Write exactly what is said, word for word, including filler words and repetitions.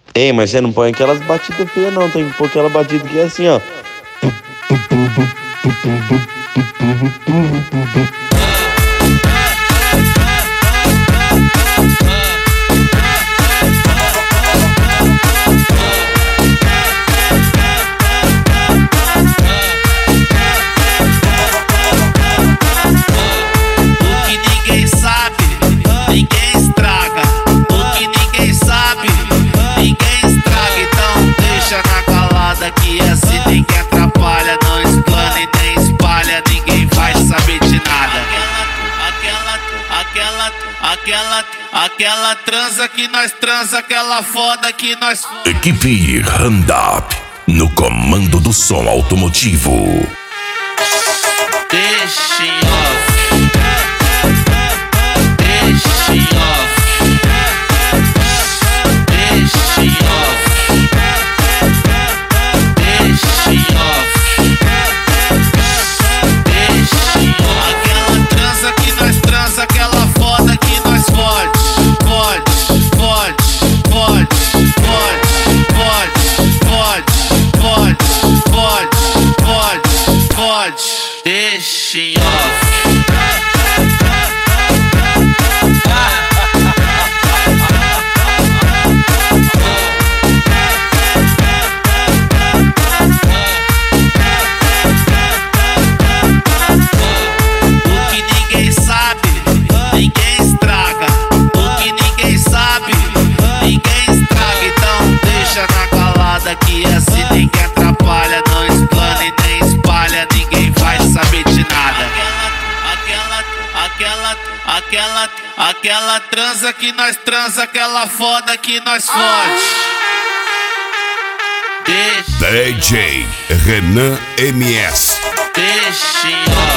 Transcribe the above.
Ei, mas você não põe aquelas batidas feias não, tem que pôr aquela batida que é assim, ó. Que assim ninguém atrapalha, não explana e nem espalha, ninguém vai saber de nada. Aquela, aquela, aquela, aquela transa que nós transa, aquela foda que nós. Equipe Randap no comando do som automotivo. Deixa em off, deixa em off, deixa em off. Aquela transa que nós transa, aquela foda que nós fode, fode, fode, fode, fode, fode, fode, fode, fode, fode, fode. Deixa em off. Que assim ninguém atrapalha, não explana e nem espalha, ninguém vai saber de nada. Aquela, aquela, aquela, aquela, aquela transa que nós transa, aquela foda que nós fode. D J Renan M S. Deixa em off.